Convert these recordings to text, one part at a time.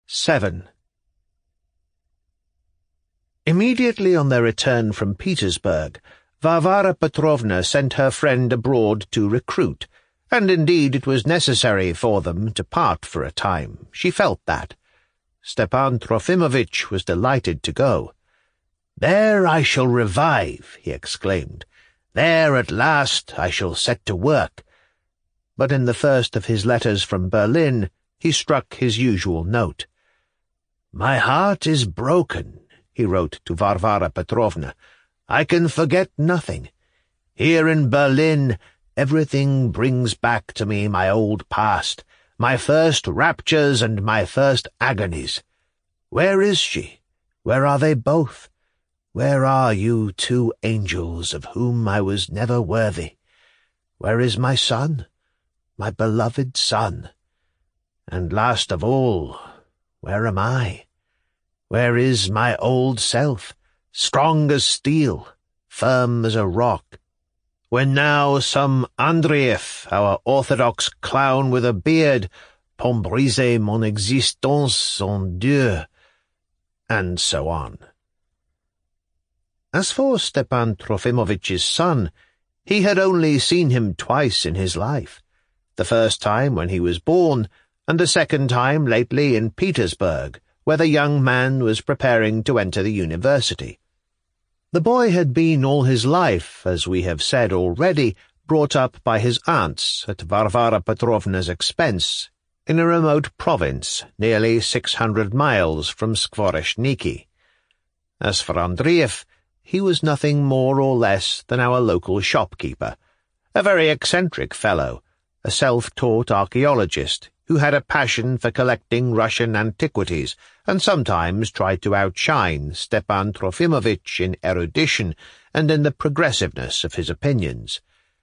7. Immediately on their return from Petersburg, Varvara Petrovna sent her friend abroad to recruit, and indeed it was necessary for them to part for a time. She felt that. Stepan Trofimovitch was delighted to go. "There I shall revive," he exclaimed. "There at last I shall set to work." But in the first of his letters from Berlin he struck his usual note. "My heart is broken," he wrote to Varvara Petrovna. "I can forget nothing. Here in Berlin everything brings back to me my old past, my first raptures and my first agonies. Where is she? Where are they both? Where are you two angels of whom I was never worthy? Where is my son, my beloved son? And last of all, where am I? Where is my old self, strong as steel, firm as a rock? When now some Andreev, our orthodox clown with a beard, pembrise mon existence en Dieu, and so on. As for Stepan Trofimovitch's son, he had only seen him twice in his life, the first time when he was born, and the second time lately in Petersburg, where the young man was preparing to enter the university. The boy had been all his life, as we have said already, brought up by his aunts at Varvara Petrovna's expense, in a remote province nearly 600 miles from Skvoreshniki. As for Andreev, he was nothing more or less than our local shopkeeper, a very eccentric fellow, a self-taught archaeologist who had a passion for collecting Russian antiquities and sometimes tried to outshine Stepan Trofimovitch in erudition and in the progressiveness of his opinions.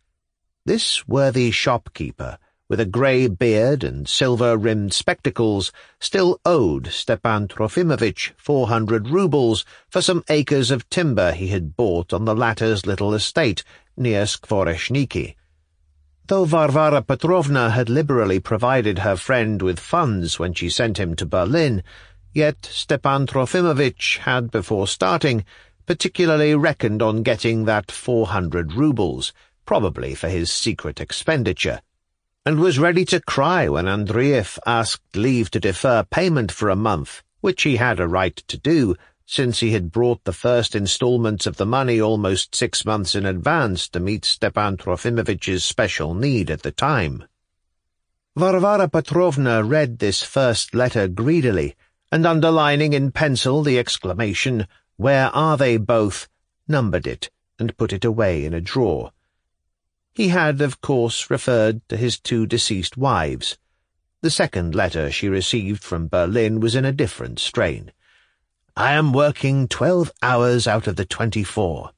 This worthy shopkeeper, with a grey beard and silver-rimmed spectacles, still owed Stepan Trofimovitch 400 roubles for some acres of timber he had bought on the latter's little estate near Skvoreshniki. Though Varvara Petrovna had liberally provided her friend with funds when she sent him to Berlin, yet Stepan Trofimovitch had, before starting, particularly reckoned on getting that 400 roubles, probably for his secret expenditure, and was ready to cry when Andreev asked leave to defer payment for a month, which he had a right to do, since he had brought the first instalments of the money almost 6 months in advance to meet Stepan Trofimovitch's special need at the time. Varvara Petrovna read this first letter greedily, and underlining in pencil the exclamation, "Where are they both?" numbered it, and put it away in a drawer. He had, of course, referred to his 2 deceased wives. The second letter she received from Berlin was in a different strain. "I am working 12 hours out of the 24.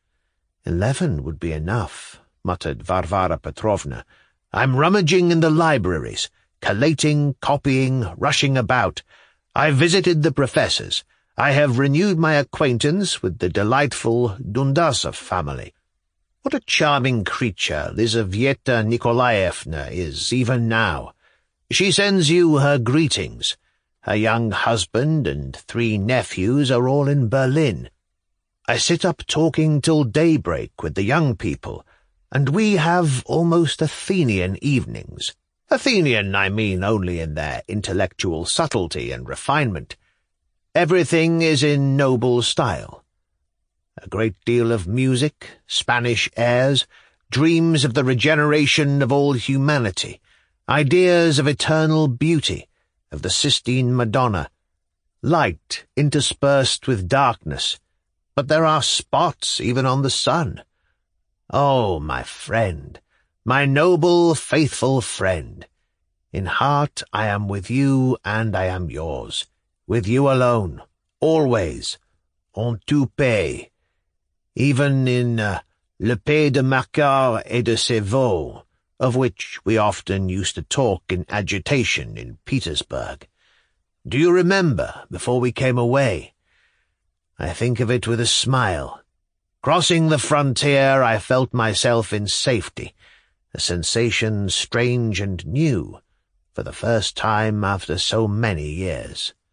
11 would be enough," muttered Varvara Petrovna. "I'm rummaging in the libraries, collating, copying, rushing about. I visited the professors. I have renewed my acquaintance with the delightful Dundasov family. What a charming creature Lizaveta Nikolaevna is, even now. She sends you her greetings. Her young husband and 3 nephews are all in Berlin. I sit up talking till daybreak with the young people, and we have almost Athenian evenings. Athenian, I mean, only in their intellectual subtlety and refinement. Everything is in noble style. A great deal of music, Spanish airs, dreams of the regeneration of all humanity, ideas of eternal beauty, of the Sistine Madonna, light interspersed with darkness, but there are spots even on the sun. Oh, my friend, my noble, faithful friend, in heart I am with you and I am yours, with you alone, always, en tout pays, even in Le Pays de Macquart et de Sévaux, of which we often used to talk in agitation in Petersburg. Do you remember, before we came away? I think of it with a smile. Crossing the frontier, I felt myself in safety, a sensation strange and new, for the first time after so many years.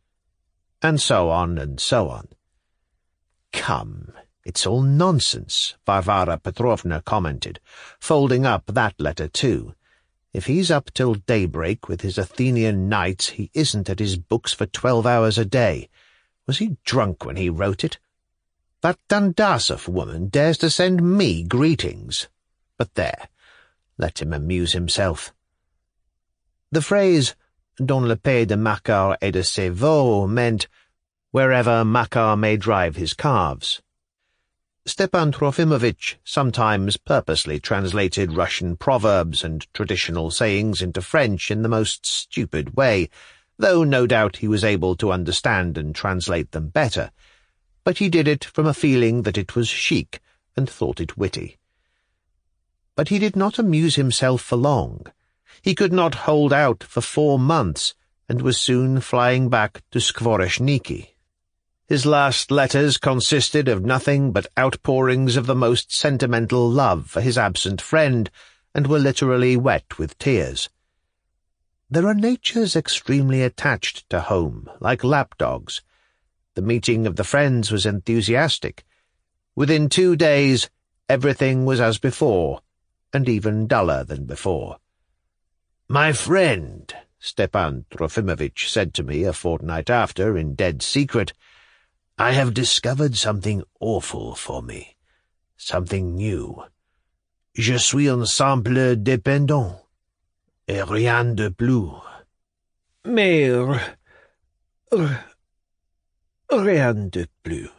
and so on and so on. "Come, it's all nonsense," Varvara Petrovna commented, folding up that letter too. "If he's up till daybreak with his Athenian nights, he isn't at his books for 12 hours a day. Was he drunk when he wrote it? That Dandasov woman dares to send me greetings. But there, let him amuse himself." The phrase "dans le pays de Makar et de ses veaux" meant wherever Makar may drive his calves. Stepan Trofimovitch sometimes purposely translated Russian proverbs and traditional sayings into French in the most stupid way, though no doubt he was able to understand and translate them better, but he did it from a feeling that it was chic and thought it witty. But he did not amuse himself for long. He could not hold out for 4 months, and was soon flying back to Skvoreshniki. His last letters consisted of nothing but outpourings of the most sentimental love for his absent friend, and were literally wet with tears. There are natures extremely attached to home, like lapdogs. The meeting of the friends was enthusiastic. Within 2 days, everything was as before, and even duller than before. "My friend," Stepan Trofimovitch said to me a fortnight after, in dead secret, "I have discovered something awful for me, something new. Je suis un simple dépendant, et rien de plus. Mais rien de plus."